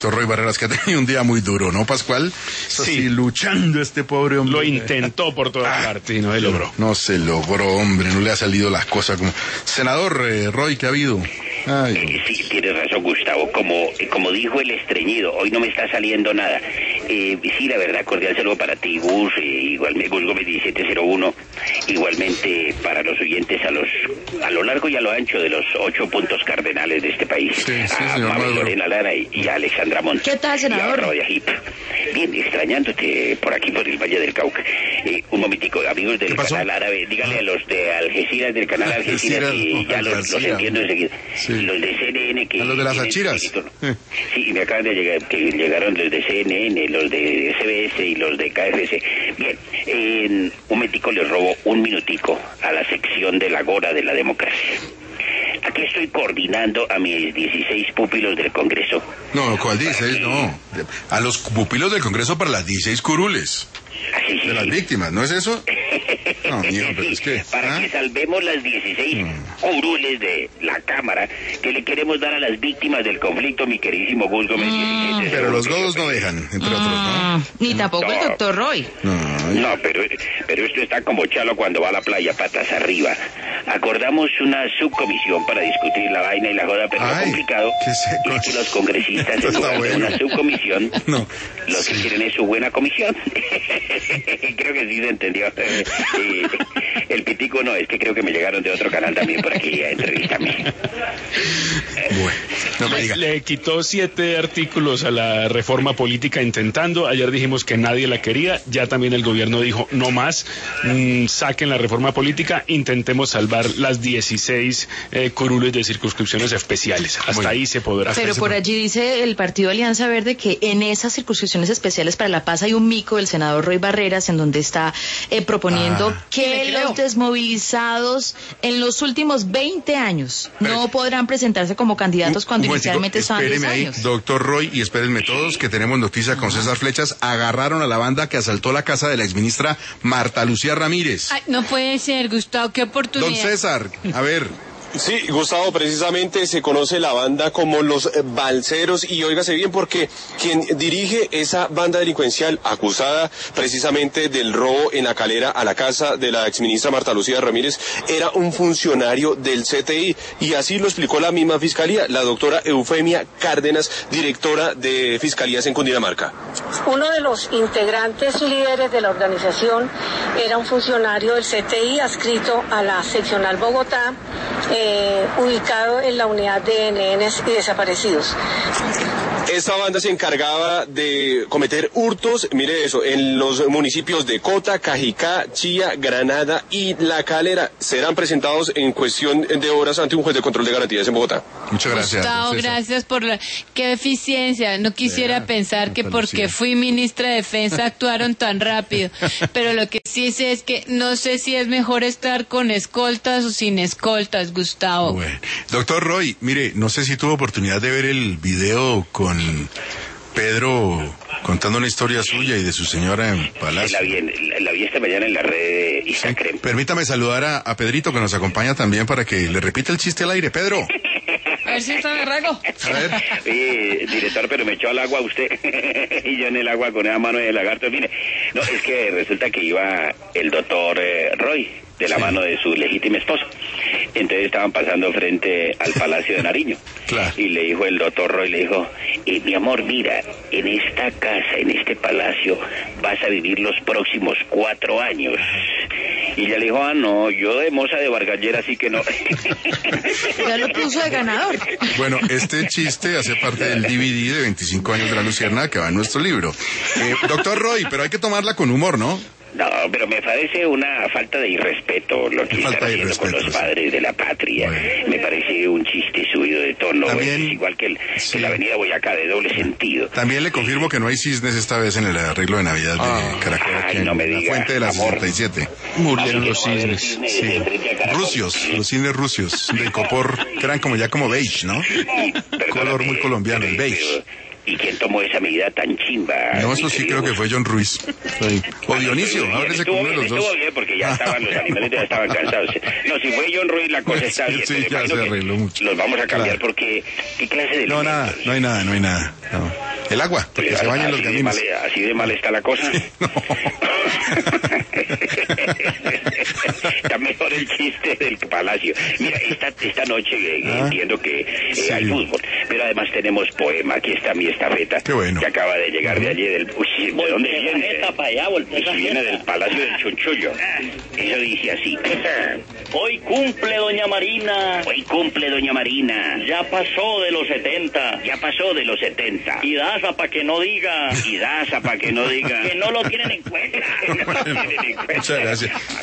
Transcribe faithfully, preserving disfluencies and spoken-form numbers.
Roy Barreras, que ha tenido un día muy duro, ¿no, Pascual? Sí. Así, luchando este pobre hombre. Lo intentó por todas ah, partes y no se logró. No se logró, hombre, no le ha salido las cosas como... Senador eh, Roy, ¿qué ha habido? Ay. Eh, sí, tienes razón, Gustavo. Como, como dijo el estreñido, hoy no me está saliendo nada. Eh, sí, la verdad, cordial saludo para ti, Gus, eh, igualmente Gus Gómez diecisiete cero uno, igualmente para los oyentes a los a lo largo y a lo ancho de los ocho puntos cardenales de este país. Sí, sí, a Mabel Lorena Lara y, y a Alexandra Montt. ¿Qué tal, senador? Bien, extrañándote por aquí, por el Valle del Cauca. Eh, un momentico, amigos del canal árabe, díganle a los de Algeciras, del canal Algeciras, que ya los, los entiendo enseguida. Sí. Los de C N N que... A los de las Achiras. Sí, me acaban de llegar, que llegaron los de C N N, los de S B S y los de K F C. Bien, eh, un momentico les robo un minutico a la sección de la Gora de la Democracia. Aquí estoy coordinando a mis dieciséis pupilos del Congreso. No, ¿cuál dieciséis? No. A los pupilos del Congreso para las dieciséis curules. Así, sí, de las sí. víctimas, ¿no es eso? No, mijo, pero sí, es que... para ¿ah? que salvemos las dieciséis mm. curules de la Cámara que le queremos dar a las víctimas del conflicto, mi queridísimo Gus Gómez mm. diecisiete. Pero los godos no dejan, entre mm. otros, ¿no? Ni tampoco no. el doctor Roy. No, no pero, pero esto está como Chalo cuando va a la playa, patas arriba. Acordamos una subcomisión para discutir la vaina y la joda, pero Ay, lo complicado es que los congresistas en lugar bueno. de una subcomisión, no. lo que sí. quieren es su buena comisión. Creo que sí se entendió. Y el pitico no, es que creo que me llegaron de otro canal también por aquí a entrevistarme. Bueno, no me diga. Le quitó siete artículos a la reforma política intentando. Ayer dijimos que nadie la quería. Ya también el gobierno dijo no más. Mmm, saquen la reforma política. Intentemos salvar las dieciséis eh, curules de circunscripciones especiales. Hasta bueno, ahí se podrá. Pero por allí dice el Partido Alianza Verde que en esas circunscripciones especiales para La Paz hay un mico del senador Roy Barreras en donde está eh, proponiendo ah. que los desmovilizados en los últimos veinte años pero, no podrán presentarse como candidatos cuando un inicialmente estaban diez años. Ahí, doctor Roy, y espérenme todos que tenemos noticia con César Flechas. Agarraron a la banda que asaltó la casa de la exministra Marta Lucía Ramírez. Ay, no puede ser, Gustavo, qué oportunidad. Don César, a ver... Sí, Gustavo, precisamente se conoce la banda como los Balseros y óigase bien porque quien dirige esa banda delincuencial acusada precisamente del robo en la Calera a la casa de la exministra Marta Lucía Ramírez era un funcionario del C T I y así lo explicó la misma fiscalía, la doctora Eufemia Cárdenas, directora de Fiscalías en Cundinamarca. Uno de los integrantes líderes de la organización era un funcionario del C T I adscrito a la seccional Bogotá, Eh, ubicado en la unidad de N N y desaparecidos. Esta banda se encargaba de cometer hurtos, mire eso, en los municipios de Cota, Cajicá, Chía, Granada y La Calera. Serán presentados en cuestión de horas ante un juez de control de garantías en Bogotá. Muchas gracias. Gustavo, gracias por la... ¡Qué eficiencia! No quisiera yeah, pensar que porque fui ministra de Defensa actuaron tan rápido. Pero lo que sí sé es que no sé si es mejor estar con escoltas o sin escoltas, Gustavo. Bueno. Doctor Roy, mire, no sé si tuvo oportunidad de ver el video con Pedro contando una historia suya y de su señora en Palacio. La vi, la, la vi esta mañana en la red de Instagram. Sí, permítame saludar a, a Pedrito que nos acompaña también para que le repita el chiste al aire. Pedro. A ver si está berraco. A ver. Sí, director, pero me echó al agua usted y yo en el agua con esa mano de lagarto. Mire, no, es que resulta que iba el doctor eh, Roy de la sí. mano de su legítima esposa. Entonces estaban pasando frente al Palacio de Nariño. Claro. Y le dijo el doctor Roy, le dijo, eh, mi amor, mira, en esta casa, en este palacio, vas a vivir los próximos cuatro años. Y ella le dijo, ah, no, yo de moza de Bargallera, así que no. Ya lo puso de ganador. Bueno, este chiste hace parte del D V D de veinticinco años de la Luciérnaga que va en nuestro libro. Eh, doctor Roy, pero hay que tomarla con humor, ¿no? No, pero me parece una falta de irrespeto lo que están haciendo con los padres de la patria. Bueno. Me parece un chiste subido de tono. También, es igual que, el, sí. que la avenida Boyacá, de doble sentido. También le confirmo que no hay cisnes esta vez en el arreglo de Navidad ah. de Caracol. Ay, no me digas, la fuente de la amor. sesenta y siete. Murieron los cisnes. cisnes sí. Rusios, los cisnes rusios. De copor, que eran como ya como beige, ¿no? Color muy colombiano, el beige. ¿Y quién tomó esa medida tan chimba? No, eso sí creo que fue John Ruiz. Sí. O Dionisio, ábrese con uno de los dos. Estuvo bien porque ya estaban, los animales ya estaban cansados. No, si fue John Ruiz la cosa está bien. Sí, ya se arregló mucho. Los vamos a cambiar claro. porque, ¿qué clase de... No, nada, no hay nada, no hay nada. No. El agua, porque Pero se bañan así los de gaminos. mal- así de mal está la cosa. No. Está mejor el chiste del Palacio. Mira, esta, esta noche eh, Ah, entiendo que eh, sí. hay fútbol, pero además tenemos poema. Aquí está mi estafeta, Qué bueno. que acaba de llegar de allí del... Uy, ¿de dónde viene? Para allá, Eso viene del Palacio del Chunchullo. Eso dice así. Hoy cumple doña Marina. Hoy cumple doña Marina. Ya pasó de los setenta. Ya pasó de los setenta. Y daza para que no diga Y daza para que no diga. que no lo tienen en cuenta. No lo tienen en cuenta. Muchas gracias.